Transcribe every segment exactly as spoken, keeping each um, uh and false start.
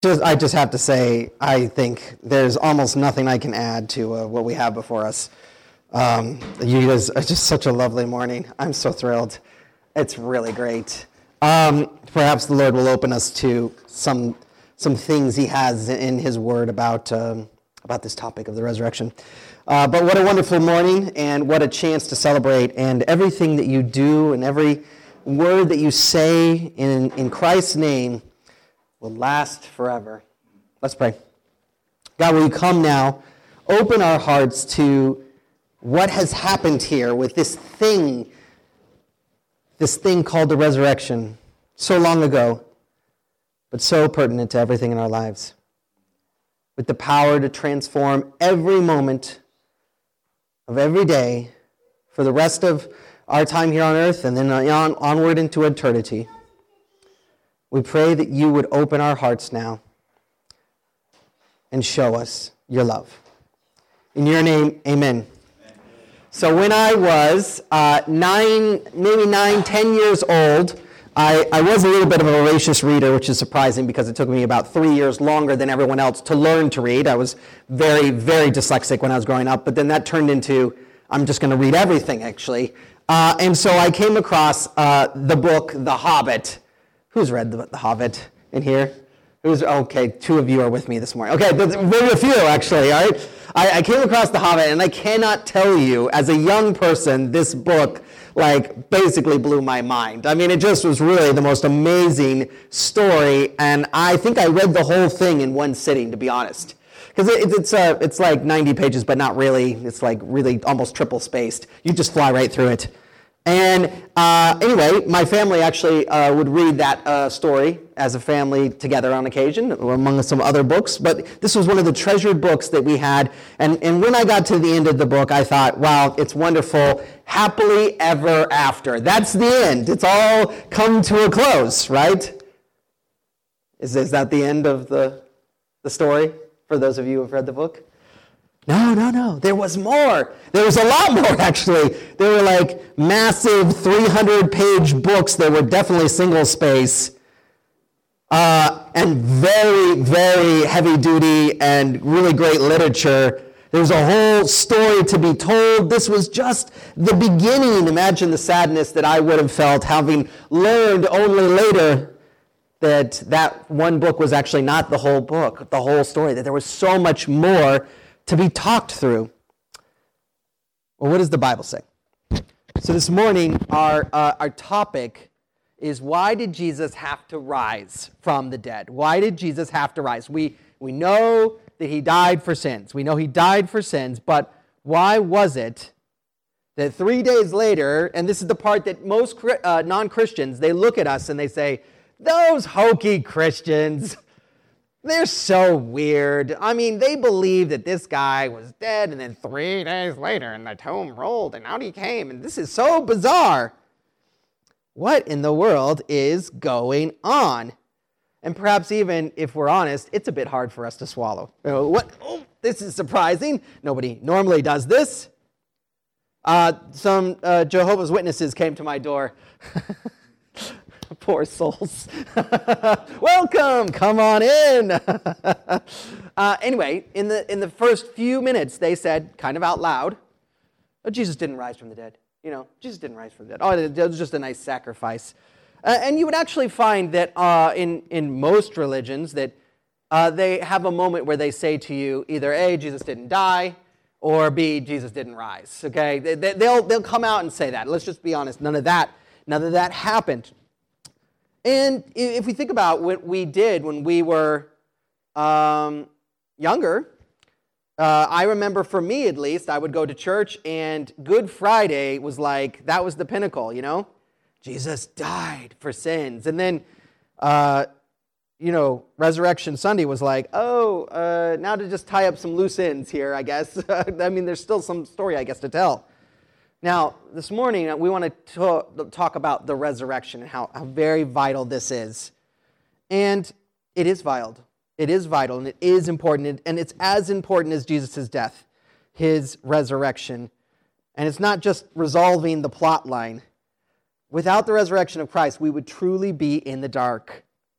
Just, I just have to say, I think there's almost nothing I can add to uh, what we have before us. Um, you guys, it's just such a lovely morning. I'm so thrilled. It's really great. Um, perhaps the Lord will open us to some some things He has in His Word about um, about this topic of the resurrection. Uh, but what a wonderful morning, and what a chance to celebrate. And everything that you do, and every word that you say in in Christ's name will last forever. Let's pray. God, will you come now, open our hearts to what has happened here with this thing, this thing called the resurrection, so long ago, but so pertinent to everything in our lives, with the power to transform every moment of every day for the rest of our time here on earth and then on, onward into eternity. We pray that you would open our hearts now and show us your love. In your name, amen. So when I was uh, nine, maybe nine, ten years old, I, I was a little bit of a voracious reader, which is surprising because it took me about three years longer than everyone else to learn to read. I was very, very dyslexic when I was growing up, but then that turned into, I'm just going to read everything, actually. Uh, and so I came across uh, the book, The Hobbit. Who's read The, the Hobbit in here? Who's okay? Two of you are with me this morning. Okay, maybe a few actually. All right. I, I came across The Hobbit, and I cannot tell you, as a young person, this book like basically blew my mind. I mean, it just was really the most amazing story, and I think I read the whole thing in one sitting, to be honest. Because it, it's uh, it's like ninety pages, but not really. It's like really almost triple spaced. You just fly right through it. And uh, anyway, my family actually uh, would read that uh, story as a family together on occasion, among some other books. But this was one of the treasured books that we had. And, and when I got to the end of the book, I thought, wow, it's wonderful. Happily ever after. That's the end. It's all come to a close, right? Is, is that the end of the, the story for those of you who have read the book? No, no, no. There was more. There was a lot more, actually. There were like massive three hundred page books that were definitely single space uh, and very, very heavy duty and really great literature. There was a whole story to be told. This was just the beginning. Imagine the sadness that I would have felt having learned only later that that one book was actually not the whole book, the whole story, that there was so much more to be talked through. Well, what does the Bible say? So this morning, our uh, our topic is, why did Jesus have to rise from the dead? Why did Jesus have to rise? We we know that he died for sins. We know he died for sins, but why was it that three days later, and this is the part that most uh, non-Christians, they look at us and they say, those hokey Christians, they're so weird. I mean, they believe that this guy was dead, and then three days later, and the tomb rolled, and out he came, and this is so bizarre. What in the world is going on? And perhaps even, if we're honest, it's a bit hard for us to swallow. You know, what? Oh, this is surprising. Nobody normally does this. Uh, some uh, Jehovah's Witnesses came to my door. Poor souls. Welcome, come on in. uh, anyway, in the in the first few minutes, they said, kind of out loud, oh, Jesus didn't rise from the dead. You know, Jesus didn't rise from the dead. Oh, it was just a nice sacrifice. Uh, and you would actually find that uh, in, in most religions that uh, they have a moment where they say to you, either A, Jesus didn't die, or B, Jesus didn't rise. Okay, they, they, they'll they'll come out and say that. Let's just be honest. None of that, none of that happened. And if we think about what we did when we were um, younger, uh, I remember for me at least, I would go to church, and Good Friday was like, that was the pinnacle, you know? Jesus died for sins. And then, uh, you know, Resurrection Sunday was like, oh, uh, now to just tie up some loose ends here, I guess. I mean, there's still some story, I guess, to tell. Now, this morning, we want to talk about the resurrection and how, how very vital this is. And it is vital. It is vital, and it is important, and it's as important as Jesus' death, his resurrection. And it's not just resolving the plot line. Without the resurrection of Christ, we would truly be in the dark.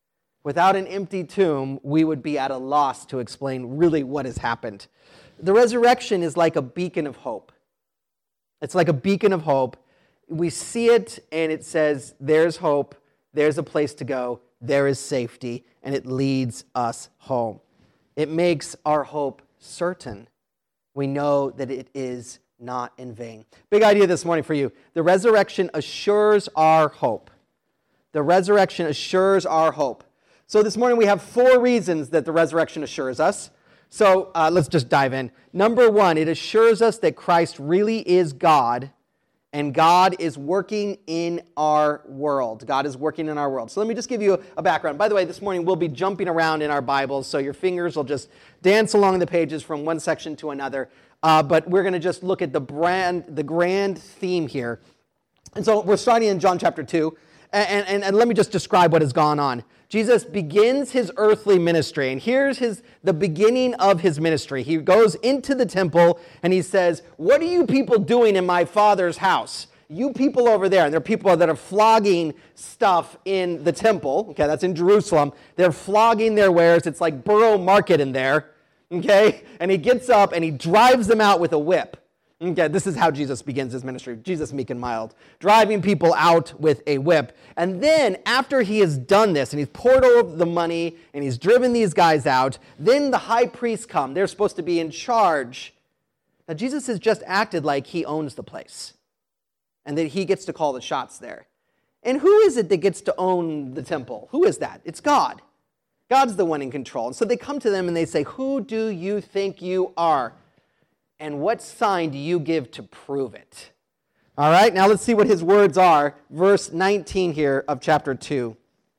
Without an empty tomb, we would be at a loss to explain really what has happened. The resurrection is like a beacon of hope. It's like a beacon of hope. We see it and it says, there's hope, there's a place to go, there is safety, and it leads us home. It makes our hope certain. We know that it is not in vain. Big idea this morning for you. The resurrection assures our hope. The resurrection assures our hope. So this morning we have four reasons that the resurrection assures us. So uh, let's just dive in. Number one, it assures us that Christ really is God, and God is working in our world. God is working in our world. So let me just give you a background. By the way, this morning we'll be jumping around in our Bibles, so your fingers will just dance along the pages from one section to another. Uh, but we're going to just look at the brand, the grand theme here. And so we're starting in John chapter two. And, and, and let me just describe what has gone on. Jesus begins his earthly ministry, and here's his the beginning of his ministry. He goes into the temple, and he says, what are you people doing in my Father's house? You people over there, and there are people that are flogging stuff in the temple. Okay, that's in Jerusalem. They're flogging their wares. It's like Borough Market in there. Okay, and he gets up, and he drives them out with a whip. Okay, this is how Jesus begins his ministry. Jesus, meek and mild, driving people out with a whip. And then after he has done this and he's poured over the money and he's driven these guys out, then the high priests come. They're supposed to be in charge. Now Jesus has just acted like he owns the place and that he gets to call the shots there. And who is it that gets to own the temple? Who is that? It's God. God's the one in control. And so they come to them and they say, who do you think you are? And what sign do you give to prove it? All right, now let's see what his words are. Verse nineteen here of chapter two.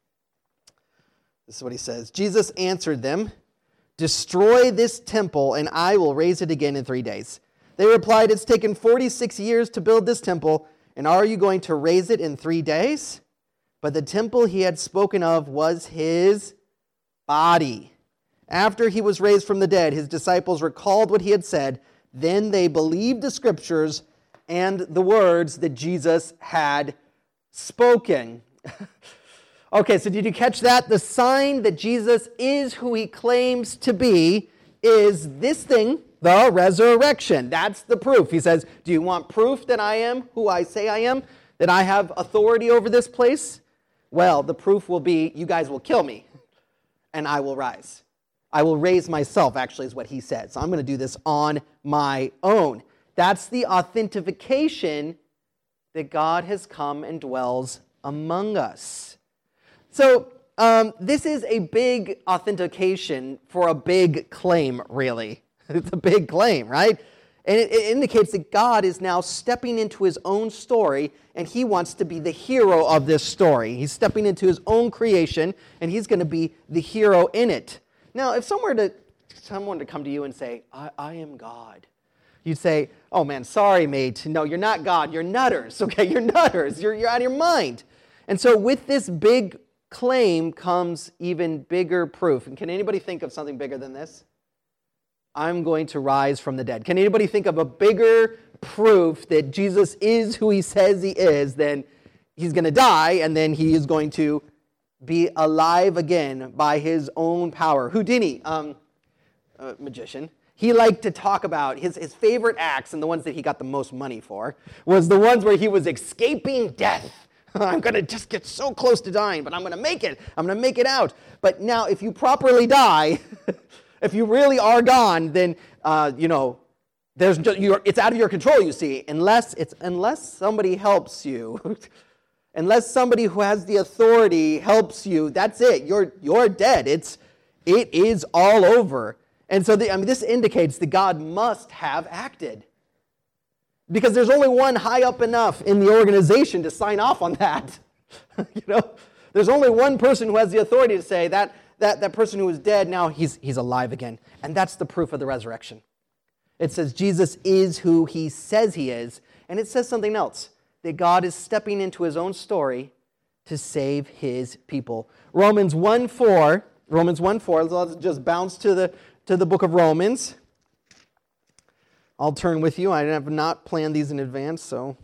This is what he says. Jesus answered them, destroy this temple, and I will raise it again in three days. They replied, it's taken forty-six years to build this temple, and are you going to raise it in three days? But the temple he had spoken of was his body. After he was raised from the dead, his disciples recalled what he had said. Then they believed the scriptures and the words that Jesus had spoken. Okay, so did you catch that? The sign that Jesus is who he claims to be is this thing, the resurrection. That's the proof. He says, do you want proof that I am who I say I am? That I have authority over this place? Well, the proof will be you guys will kill me and I will rise. I will raise myself, actually, is what he said. So I'm going to do this on my own. That's the authentication that God has come and dwells among us. So um, this is a big authentication for a big claim, really. It's a big claim, right? And it, it indicates that God is now stepping into his own story, and he wants to be the hero of this story. He's stepping into his own creation, and he's going to be the hero in it. Now, if someone were to, someone to come to you and say, I, I am God, you'd say, oh man, sorry, mate. No, you're not God. You're nutters, okay? You're nutters. You're, you're out of your mind. And so with this big claim comes even bigger proof. And can anybody think of something bigger than this? I'm going to rise from the dead. Can anybody think of a bigger proof that Jesus is who he says he is than he's going to die and then he is going to be alive again by his own power? Houdini, um, a magician, he liked to talk about his, his favorite acts, and the ones that he got the most money for, was the ones where he was escaping death. I'm going to just get so close to dying, but I'm going to make it. I'm going to make it out. But now, if you properly die, if you really are gone, then, uh, you know, there's just, you're, it's out of your control, you see, unless, it's, unless somebody helps you. Unless somebody who has the authority helps you, that's it. You're you're dead. It's it is all over. And so the, I mean, this indicates that God must have acted, because there's only one high up enough in the organization to sign off on that. You know, there's only one person who has the authority to say that that that person who is dead now he's he's alive again, and that's the proof of the resurrection. It says Jesus is who he says he is, and it says something else. That God is stepping into his own story to save his people. Romans one four, Romans one four, let's just bounce to the, to the book of Romans. I'll turn with you. I have not planned these in advance, so.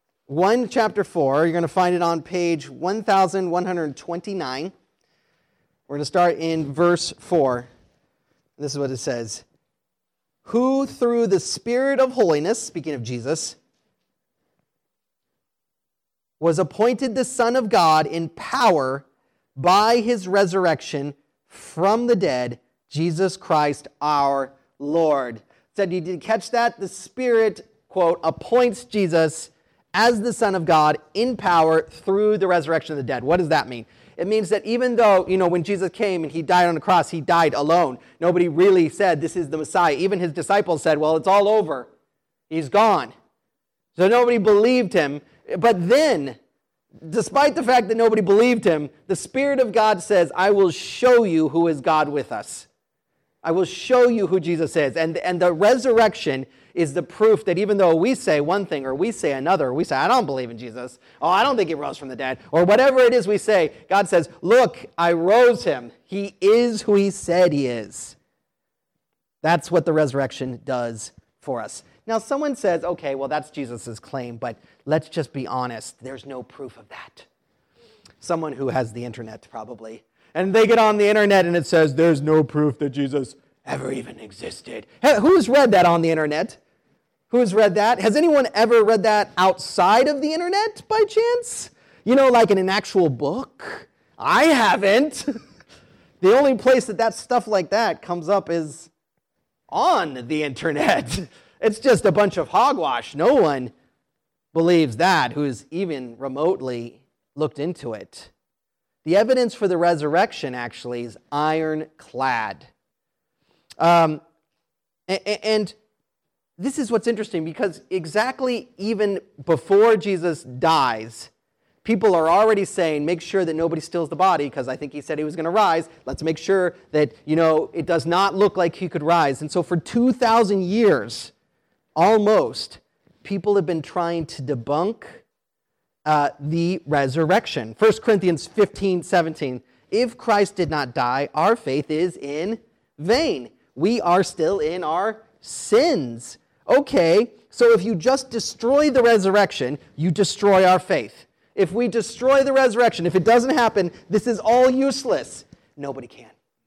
one chapter four, you're going to find it on page one thousand one hundred twenty-nine. We're going to start in verse four. This is what it says. Who through the Spirit of holiness, speaking of Jesus, was appointed the Son of God in power by his resurrection from the dead, Jesus Christ our Lord. Said, you did catch that? The Spirit, quote, appoints Jesus as the Son of God in power through the resurrection of the dead. What does that mean? It means that even though, you know, when Jesus came and he died on the cross, he died alone. Nobody really said this is the Messiah. Even his disciples said, well, it's all over. He's gone. So nobody believed him. But then, despite the fact that nobody believed him, the Spirit of God says, I will show you who is God with us. I will show you who Jesus is. And, and the resurrection is the proof that even though we say one thing or we say another, or we say, I don't believe in Jesus. Oh, I don't think he rose from the dead. Or whatever it is we say, God says, look, I rose him. He is who he said he is. That's what the resurrection does for us. Now, someone says, okay, well, that's Jesus' claim, but let's just be honest. There's no proof of that. Someone who has the internet, probably. And they get on the internet and it says, there's no proof that Jesus ever even existed. Hey, who's read that on the internet? Who's read that? Has anyone ever read that outside of the internet by chance? You know, like in an actual book? I haven't. The only place that that stuff like that comes up is on the internet. It's just a bunch of hogwash. No one believes that who's even remotely looked into it. The evidence for the resurrection actually is ironclad. Um, and, and this is what's interesting because exactly even before Jesus dies, people are already saying, make sure that nobody steals the body because I think he said he was going to rise. Let's make sure that, you know, it does not look like he could rise. And so for two thousand years, almost, people have been trying to debunk uh, the resurrection. First Corinthians fifteen seventeen. If Christ did not die, our faith is in vain. We are still in our sins. Okay, so if you just destroy the resurrection, you destroy our faith. If we destroy the resurrection, if it doesn't happen, this is all useless. Nobody can.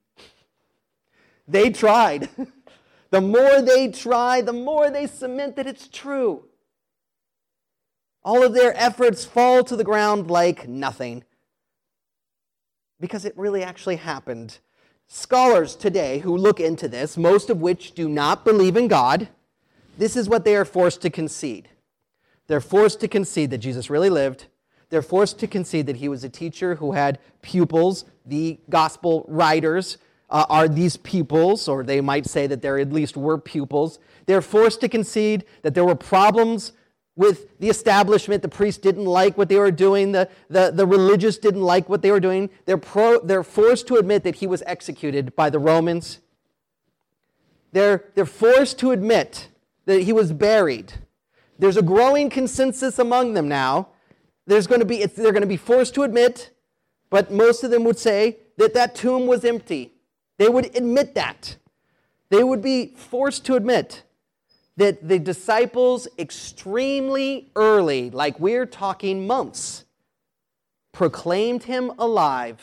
They tried. The more they try, the more they cement that it's true. All of their efforts fall to the ground like nothing. Because it really actually happened. Scholars today who look into this, most of which do not believe in God, this is what they are forced to concede. They're forced to concede that Jesus really lived. They're forced to concede that he was a teacher who had pupils. The gospel writers uh, are these pupils, or they might say that there at least were pupils. They're forced to concede that there were problems with the establishment. The priests didn't like what they were doing. The, the, the religious didn't like what they were doing. They're, pro, they're forced to admit that he was executed by the Romans. They're, they're forced to admit that he was buried. There's a growing consensus among them now. There's going to be, they're going to be forced to admit, but most of them would say that that tomb was empty. They would admit that. They would be forced to admit that the disciples extremely early, like we're talking months, proclaimed him alive,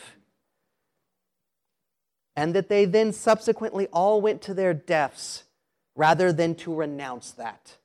and that they then subsequently all went to their deaths rather than to renounce that.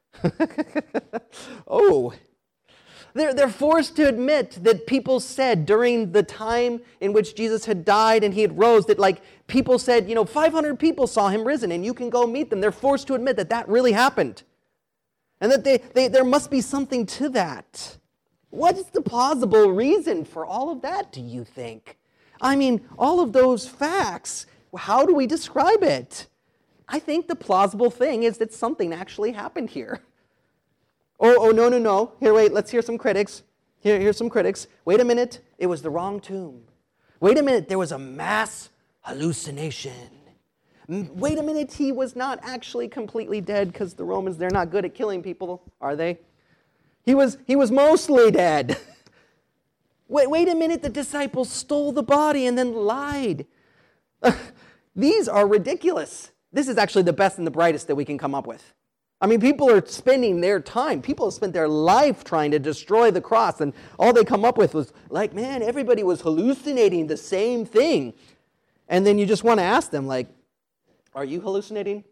Oh, they're, they're forced to admit that people said during the time in which Jesus had died and he had rose, that like people said, you know, five hundred people saw him risen and you can go meet them. They're forced to admit that that really happened. And that they, they there must be something to that. What is the plausible reason for all of that, do you think? I mean, all of those facts, how do we describe it? I think the plausible thing is that something actually happened here. Oh, oh, no, no, no. Here, wait, let's hear some critics. Here, here's some critics. Wait a minute, it was the wrong tomb. Wait a minute, there was a mass hallucination. Wait a minute, he was not actually completely dead because the Romans, they're not good at killing people, are they? He was, he was mostly dead. Wait, wait a minute, the disciples stole the body and then lied. These are ridiculous. This is actually the best and the brightest that we can come up with. I mean, people are spending their time, people have spent their life trying to destroy the cross, and all they come up with was like, man, everybody was hallucinating the same thing. And then you just want to ask them, like, are you hallucinating?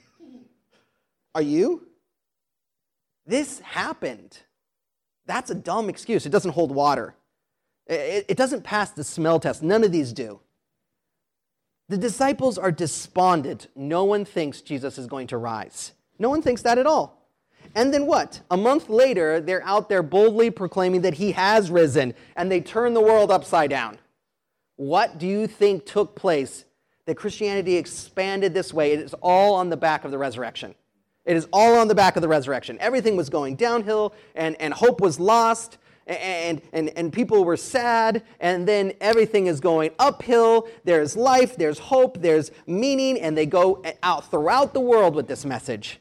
Are you? This happened. That's a dumb excuse. It doesn't hold water. It, it doesn't pass the smell test. None of these do. The disciples are despondent. No one thinks Jesus is going to rise. No one thinks that at all. And then what? A month later, they're out there boldly proclaiming that he has risen, and they turn the world upside down. What do you think took place that Christianity expanded this way? It is all on the back of the resurrection. It is all on the back of the resurrection. Everything was going downhill, and, and hope was lost, and, and, and people were sad, and then everything is going uphill. There's life, there's hope, there's meaning, and they go out throughout the world with this message.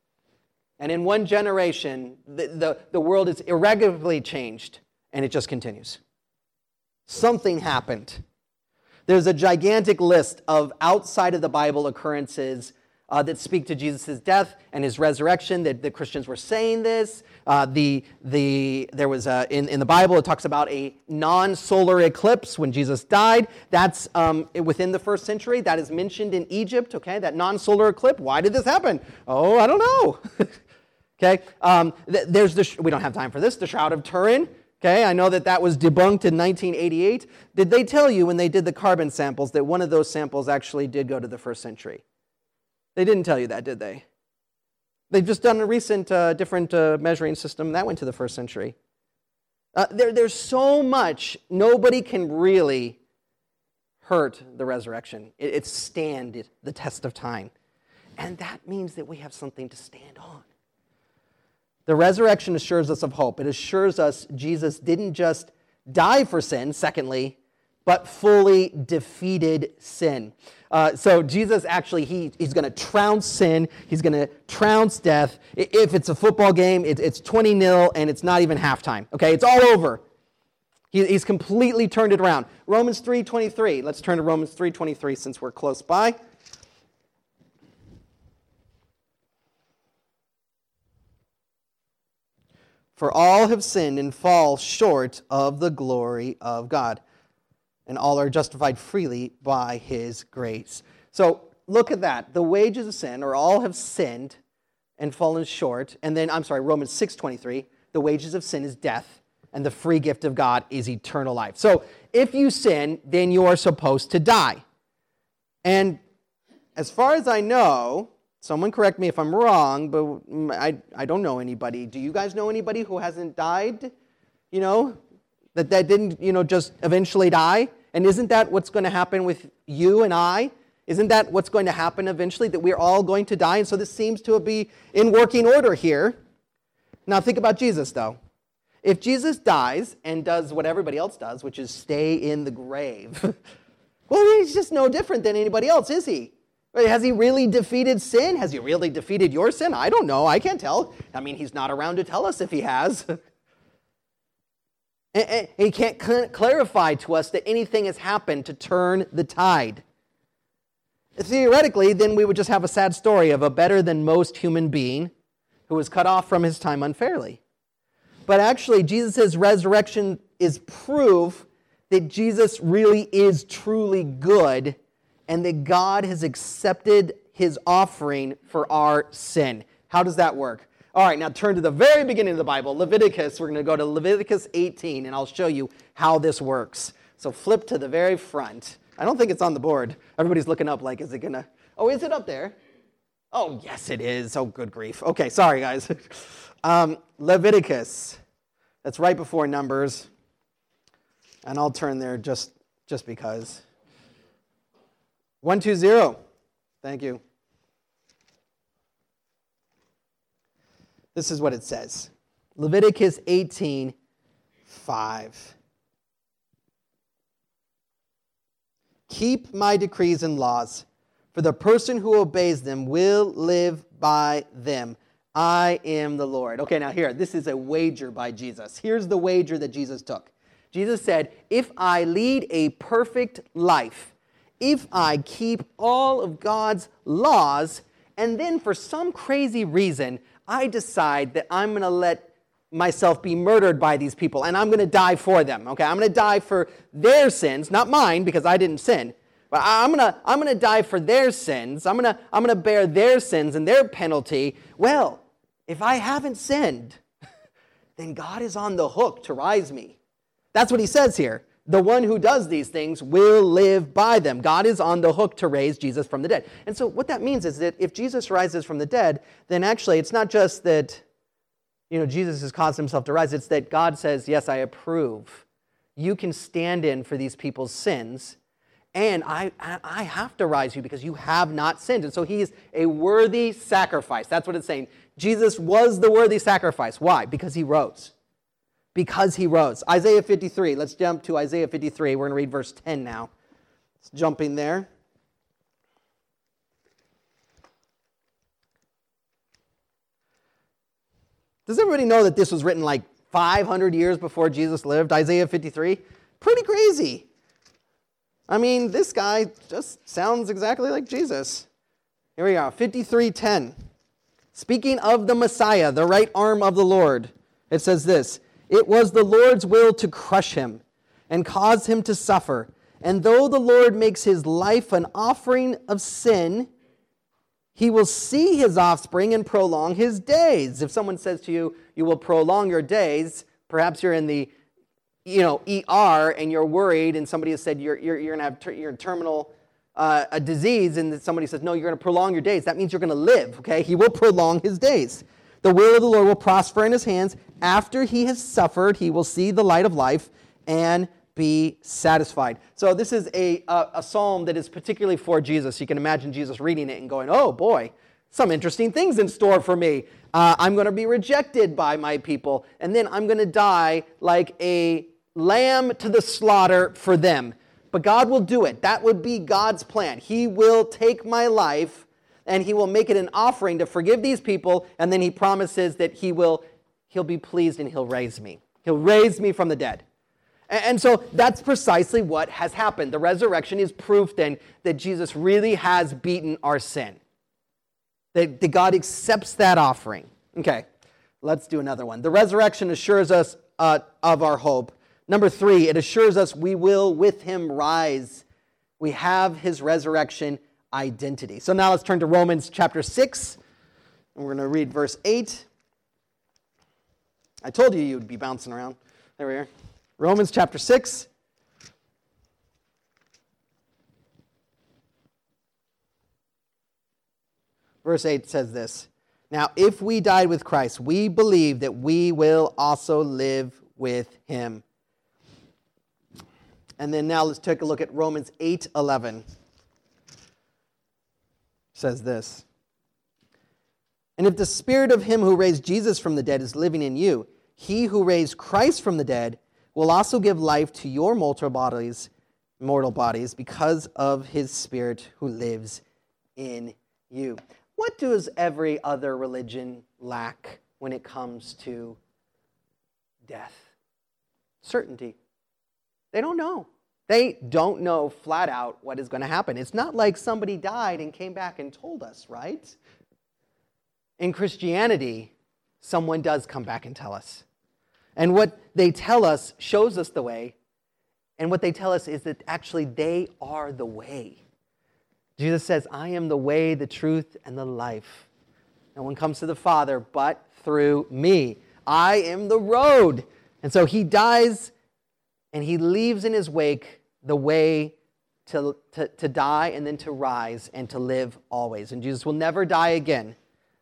And in one generation, the, the, the world is irregularly changed, and it just continues. Something happened. There's a gigantic list of outside of the Bible occurrences uh, that speak to Jesus' death and his resurrection. That the Christians were saying this. Uh, the the there was a, in in the Bible it talks about a non-solar eclipse when Jesus died. That's um, within the first century. That is mentioned in Egypt. Okay, that non-solar eclipse. Why did this happen? Oh, I don't know. Okay, um, th- there's the sh- we don't have time for this. The Shroud of Turin. Okay, I know that that was debunked in nineteen eighty-eight. Did they tell you when they did the carbon samples that one of those samples actually did go to the first century? They didn't tell you that, did they? They've just done a recent uh, different uh, measuring system that went to the first century. Uh, there, there's so much. Nobody can really hurt the resurrection. It, it stand the test of time. And that means that we have something to stand on. The resurrection assures us of hope. It assures us Jesus didn't just die for sin, secondly, but fully defeated sin. Uh, so Jesus actually, he, he's going to trounce sin. He's going to trounce death. If it's a football game, it, it's twenty nil, and it's not even halftime. Okay, it's all over. He, he's completely turned it around. Romans three twenty-three. Let's turn to Romans three twenty-three since we're close by. For all have sinned and fall short of the glory of God, and all are justified freely by his grace. So look at that. The wages of sin, or all have sinned and fallen short. And then, I'm sorry, Romans six twenty-three, the wages of sin is death, and the free gift of God is eternal life. So if you sin, then you are supposed to die. And as far as I know, someone correct me if I'm wrong, but I, I don't know anybody. Do you guys know anybody who hasn't died? You know, that, that didn't, you know, just eventually die? And isn't that what's going to happen with you and I? Isn't that what's going to happen eventually, that we're all going to die? And so this seems to be in working order here. Now think about Jesus, though. If Jesus dies and does what everybody else does, which is stay in the grave, well, he's just no different than anybody else, is he? Has he really defeated sin? Has he really defeated your sin? I don't know. I can't tell. I mean, he's not around to tell us if he has. And he can't cl- clarify to us that anything has happened to turn the tide. Theoretically, then we would just have a sad story of a better than most human being who was cut off from his time unfairly. But actually, Jesus' resurrection is proof that Jesus really is truly good, and that God has accepted his offering for our sin. How does that work? All right, now turn to the very beginning of the Bible, Leviticus. We're going to go to Leviticus eighteen, and I'll show you how this works. So flip to the very front. I don't think it's on the board. Everybody's looking up like, is it going to... Oh, is it up there? Oh, yes, it is. Oh, good grief. Okay, sorry, guys. um, Leviticus. That's right before Numbers. And I'll turn there just, just because... one two zero. Thank you. This is what it says. Leviticus eighteen, five. Keep my decrees and laws, for the person who obeys them will live by them. I am the Lord. Okay, now here, this is a wager by Jesus. Here's the wager that Jesus took. Jesus said, if I lead a perfect life, if I keep all of God's laws, And then for some crazy reason, I decide that I'm going to let myself be murdered by these people, and I'm going to die for them. Okay, I'm going to die for their sins, not mine because I didn't sin. But I'm going to I'm going to die for their sins. I'm going to I'm going to bear their sins and their penalty. Well, if I haven't sinned, then God is on the hook to rise me. That's what he says here. The one who does these things will live by them. God is on the hook to raise Jesus from the dead. And so what that means is that if Jesus rises from the dead, then actually it's not just that, you know, Jesus has caused himself to rise. It's that God says, yes, I approve. You can stand in for these people's sins, and I, I have to rise you because you have not sinned. And so he is a worthy sacrifice. That's what it's saying. Jesus was the worthy sacrifice. Why? Because he rose. Because he rose. Isaiah fifty-three. Let's jump to Isaiah fifty-three. We're going to read verse ten now. Let's jump in there. Does everybody know that this was written like five hundred years before Jesus lived? Isaiah fifty-three? Pretty crazy. I mean, this guy just sounds exactly like Jesus. Here we go. fifty-three ten. Speaking of the Messiah, the right arm of the Lord, it says this: it was the Lord's will to crush him and cause him to suffer. And though the Lord makes his life an offering of sin, he will see his offspring and prolong his days. If someone says to you, you will prolong your days, perhaps you're in the you know, E R and you're worried and somebody has said you're, you're, you're going to have ter- you're in terminal uh, a disease, and somebody says, no, you're going to prolong your days. That means you're going to live, okay? He will prolong his days. The will of the Lord will prosper in his hands. After he has suffered, he will see the light of life and be satisfied. So this is a, a, a psalm that is particularly for Jesus. You can imagine Jesus reading it and going, oh boy, some interesting things in store for me. Uh, I'm going to be rejected by my people, and then I'm going to die like a lamb to the slaughter for them. But God will do it. That would be God's plan. He will take my life and he will make it an offering to forgive these people, and then he promises that he will, he'll be pleased and he'll raise me. He'll raise me from the dead. And, and so that's precisely what has happened. The resurrection is proof then that Jesus really has beaten our sin. That, that God accepts that offering. Okay, let's do another one. The resurrection assures us uh, of our hope. Number three, it assures us we will with him rise. We have his resurrection identity. So now let's turn to Romans chapter six, and we're going to read verse eight. I told you you'd be bouncing around. There we are. Romans chapter six. Verse eight says this: now, if we died with Christ, we believe that we will also live with him. And then now let's take a look at Romans eight eleven. It says this: and if the spirit of him who raised Jesus from the dead is living in you, he who raised Christ from the dead will also give life to your mortal bodies, mortal bodies, because of his spirit who lives in you. What does every other religion lack when it comes to death? Certainty. They don't know. They don't know flat out what is going to happen. It's not like somebody died and came back and told us, right? In Christianity, someone does come back and tell us. And what they tell us shows us the way. And what they tell us is that actually they are the way. Jesus says, I am the way, the truth, and the life. No one comes to the Father but through me. I am the road. And so he dies, and he leaves in his wake the way to, to, to die and then to rise and to live always. And Jesus will never die again.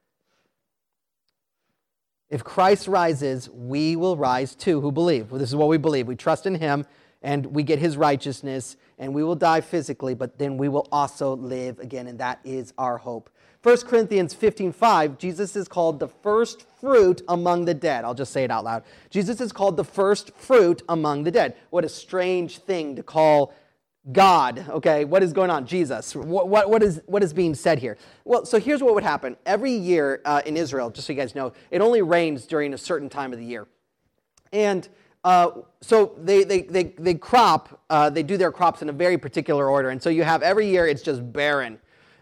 If Christ rises, we will rise too, who believe. Well, this is what we believe. We trust in him, and we get his righteousness, and we will die physically, but then we will also live again, and that is our hope. First Corinthians fifteen five, Jesus is called the first fruit among the dead. I'll just say it out loud. Jesus is called the first fruit among the dead. What a strange thing to call God. Okay, what is going on? Jesus. What, what, what, is, what is being said here? Well, so here's what would happen. Every year uh, in Israel, just so you guys know, it only rains during a certain time of the year. And uh, so they, they, they, they crop, uh, they do their crops in a very particular order. And so you have every year it's just barren.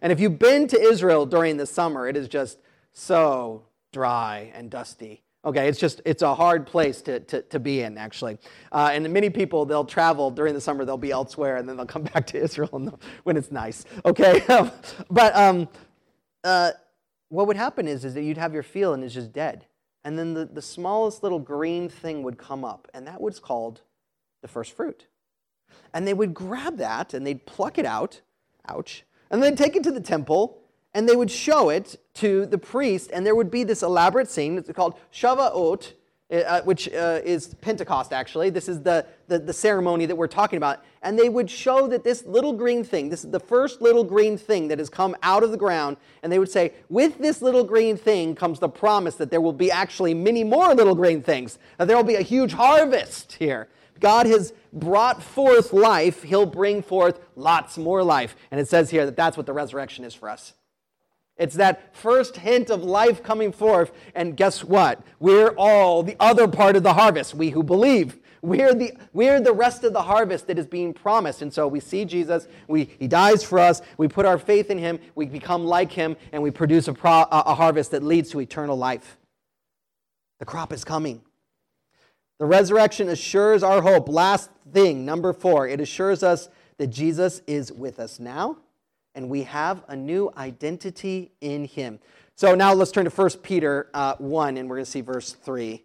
And if you've been to Israel during the summer, it is just so dry and dusty. Okay, it's just, it's a hard place to, to, to be in, actually. Uh, and many people, they'll travel during the summer, they'll be elsewhere, and then they'll come back to Israel when it's nice. Okay, but um, uh, what would happen is, is that you'd have your field and it's just dead. And then the, the smallest little green thing would come up, and that was called the first fruit. And they would grab that, and they'd pluck it out, ouch, and they'd take it to the temple, and they would show it to the priest, and there would be this elaborate scene. It's called Shavuot, uh, which uh, is Pentecost, actually. This is the, the, the ceremony that we're talking about. And they would show that this little green thing, this is the first little green thing that has come out of the ground, and they would say, with this little green thing comes the promise that there will be actually many more little green things, that there will be a huge harvest here. God has brought forth life. He'll bring forth lots more life. And it says here that that's what the resurrection is for us. It's that first hint of life coming forth, and guess what? We're all the other part of the harvest, we who believe. We're the, we're the rest of the harvest that is being promised. And so we see Jesus, we, he dies for us, we put our faith in him, we become like him, and we produce a, pro, a harvest that leads to eternal life. The crop is coming. The resurrection assures our hope. Last thing, number four, it assures us that Jesus is with us now, and we have a new identity in him. So now let's turn to First Peter uh, one, and we're going to see verse three.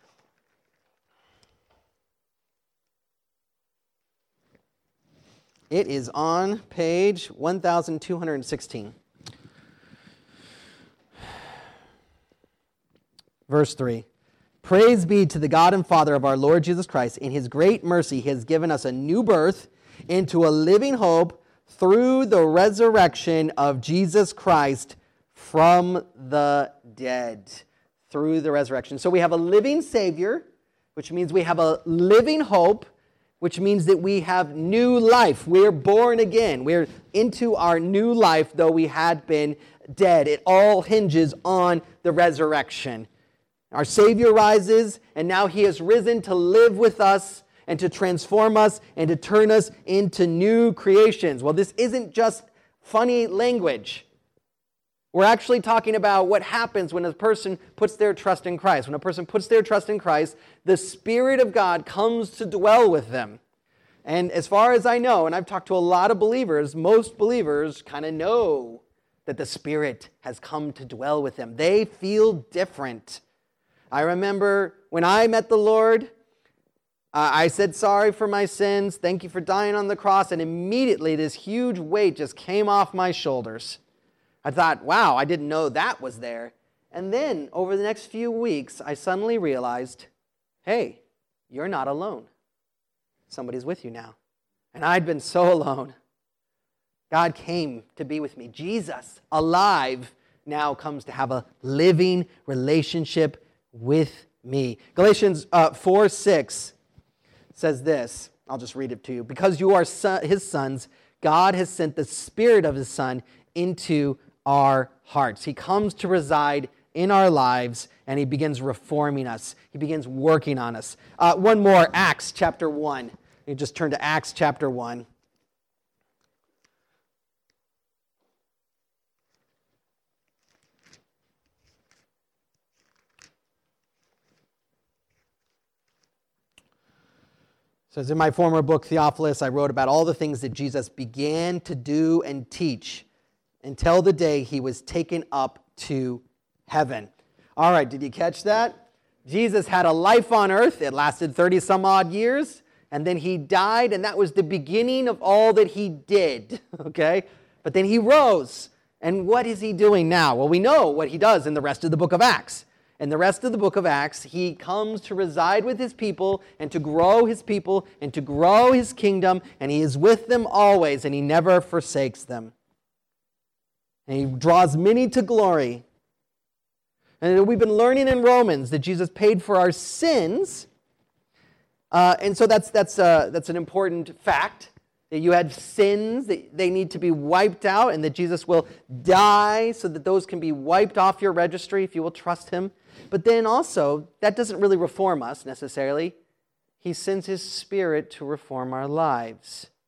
It is on page one thousand two hundred sixteen. Verse three. Praise be to the God and Father of our Lord Jesus Christ. In his great mercy, he has given us a new birth into a living hope through the resurrection of Jesus Christ from the dead. Through the resurrection. So we have a living Savior, which means we have a living hope, which means that we have new life. We're born again. We're into our new life, though we had been dead. It all hinges on the resurrection. Our Savior rises, and now he has risen to live with us and to transform us and to turn us into new creations. Well, this isn't just funny language. We're actually talking about what happens when a person puts their trust in Christ. When a person puts their trust in Christ, the Spirit of God comes to dwell with them. And as far as I know, and I've talked to a lot of believers, most believers kind of know that the Spirit has come to dwell with them. They feel different. I remember when I met the Lord, uh, I said sorry for my sins, thank you for dying on the cross, and immediately this huge weight just came off my shoulders. I thought, wow, I didn't know that was there. And then over the next few weeks, I suddenly realized, hey, you're not alone. Somebody's with you now. And I'd been so alone. God came to be with me. Jesus, alive, now comes to have a living relationship with me. Galatians uh, four six says this. I'll just read it to you. Because you are son, his sons, God has sent the Spirit of his Son into our hearts. He comes to reside in our lives, and he begins reforming us. He begins working on us. Uh, one more, Acts chapter one. You just turn to Acts chapter one. It says, in my former book, Theophilus, I wrote about all the things that Jesus began to do and teach until the day he was taken up to heaven. All right, did you catch that? Jesus had a life on earth. It lasted thirty some odd years, and then he died, and that was the beginning of all that he did, okay? But then he rose, and what is he doing now? Well, we know what he does in the rest of the book of Acts. In the rest of the book of Acts, he comes to reside with his people and to grow his people and to grow his kingdom, and he is with them always, and he never forsakes them. And he draws many to glory. And we've been learning in Romans that Jesus paid for our sins, uh, and so that's, that's, uh, that's an important fact, that you had sins, that they need to be wiped out, and that Jesus will die so that those can be wiped off your registry if you will trust him. But then also, that doesn't really reform us necessarily. He sends his Spirit to reform our lives.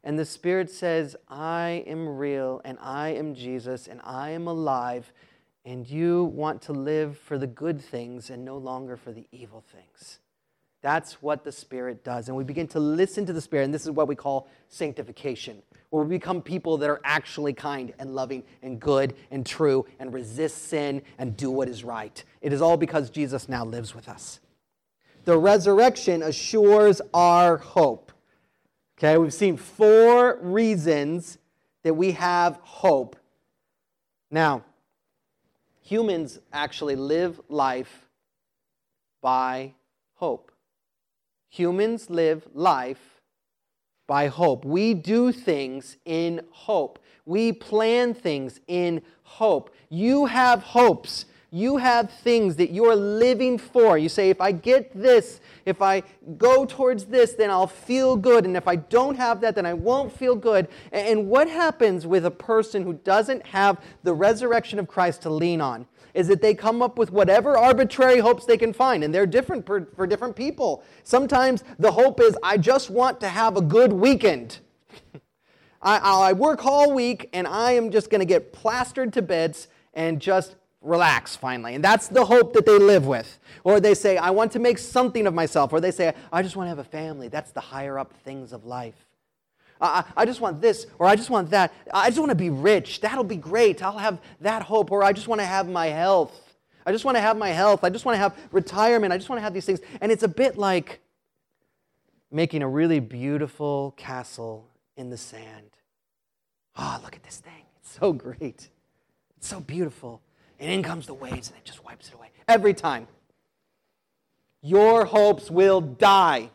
And the Spirit says, I am real, and I am Jesus, and I am alive, and you want to live for the good things and no longer for the evil things. That's what the Spirit does. And we begin to listen to the Spirit, and this is what we call sanctification, where we become people that are actually kind and loving and good and true and resist sin and do what is right. It is all because Jesus now lives with us. The resurrection assures our hope. Okay, we've seen four reasons that we have hope. Now, humans actually live life by hope. Humans live life by hope. We do things in hope. We plan things in hope. You have hopes. You have things that you're living for. You say, if I get this, if I go towards this, then I'll feel good. And if I don't have that, then I won't feel good. And what happens with a person who doesn't have the resurrection of Christ to lean on is that they come up with whatever arbitrary hopes they can find. And they're different for, for different people. Sometimes the hope is, I just want to have a good weekend. I, I work all week, and I am just going to get plastered to beds and just relax finally. And that's the hope that they live with. Or they say, I want to make something of myself. Or they say, I just want to have a family. That's the higher up things of life. I, I just want this, or I just want that. I just want to be rich. That'll be great. I'll have that hope. Or I just want to have my health. I just want to have my health. I just want to have retirement. I just want to have these things. And it's a bit like making a really beautiful castle in the sand. Oh, look at this thing. It's so great. It's so beautiful. And in comes the waves, and it just wipes it away. Every time. Your hopes will die.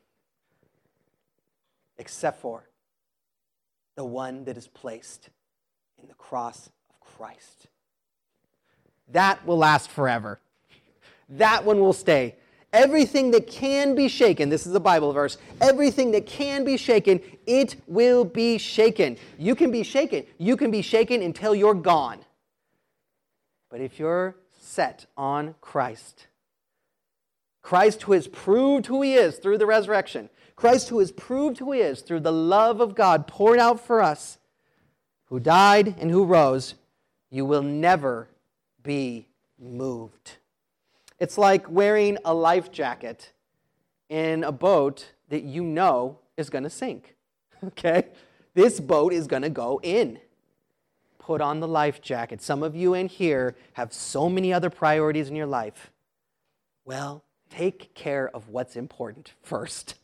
Except for the one that is placed in the cross of Christ. That will last forever. That one will stay. Everything that can be shaken, this is a Bible verse, everything that can be shaken, it will be shaken. You can be shaken. You can be shaken until you're gone. But if you're set on Christ, Christ who has proved who He is through the resurrection, Christ who has proved who He is through the love of God poured out for us, who died and who rose, you will never be moved. It's like wearing a life jacket in a boat that you know is going to sink. Okay? This boat is going to go in. Put on the life jacket. Some of you in here have so many other priorities in your life. Well, take care of what's important first.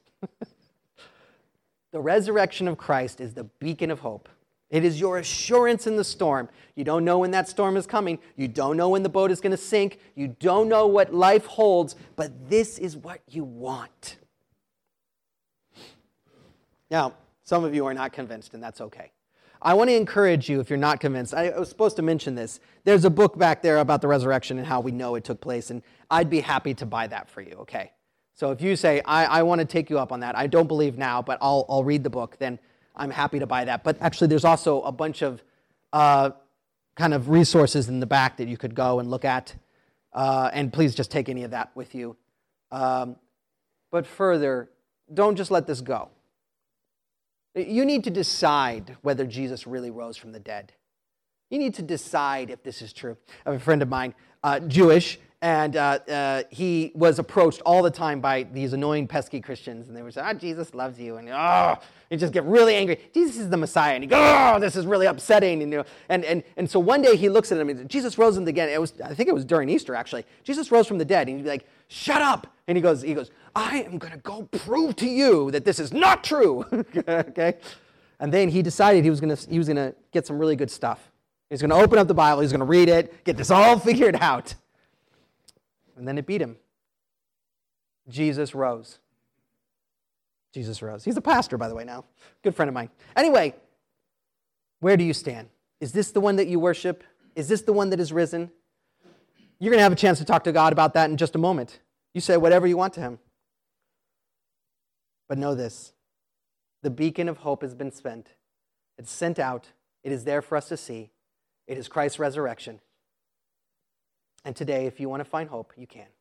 The resurrection of Christ is the beacon of hope. It is your assurance in the storm. You don't know when that storm is coming. You don't know when the boat is going to sink. You don't know what life holds, but this is what you want. Now, some of you are not convinced, and that's okay. I want to encourage you, if you're not convinced, I was supposed to mention this. There's a book back there about the resurrection and how we know it took place, and I'd be happy to buy that for you, okay? So if you say, I, I want to take you up on that, I don't believe now, but I'll, I'll read the book, then I'm happy to buy that. But actually, there's also a bunch of uh, kind of resources in the back that you could go and look at, uh, and please just take any of that with you. Um, but further, don't just let this go. You need to decide whether Jesus really rose from the dead. You need to decide if this is true. I have a friend of mine, uh, Jewish, and uh, uh, he was approached all the time by these annoying, pesky Christians, and they would say, ah, Jesus loves you, and oh, you just get really angry. Jesus is the Messiah, and he goes, oh, this is really upsetting, and, you know, and, and, and so one day he looks at him, and Jesus rose from the dead. It was, I think it was during Easter, actually. Jesus rose from the dead, and he'd be like, shut up, and he goes, he goes, I am going to go prove to you that this is not true, okay? And then he decided he was going to he was going to get some really good stuff. He's going to open up the Bible, he's going to read it, get this all figured out. And then it beat him. Jesus rose. Jesus rose. He's a pastor, by the way, now. Good friend of mine. Anyway, where do you stand? Is this the one that you worship? Is this the one that is risen? You're going to have a chance to talk to God about that in just a moment. You say whatever you want to Him. But know this. The beacon of hope has been spent. It's sent out. It is there for us to see. It is Christ's resurrection. And today, if you want to find hope, you can.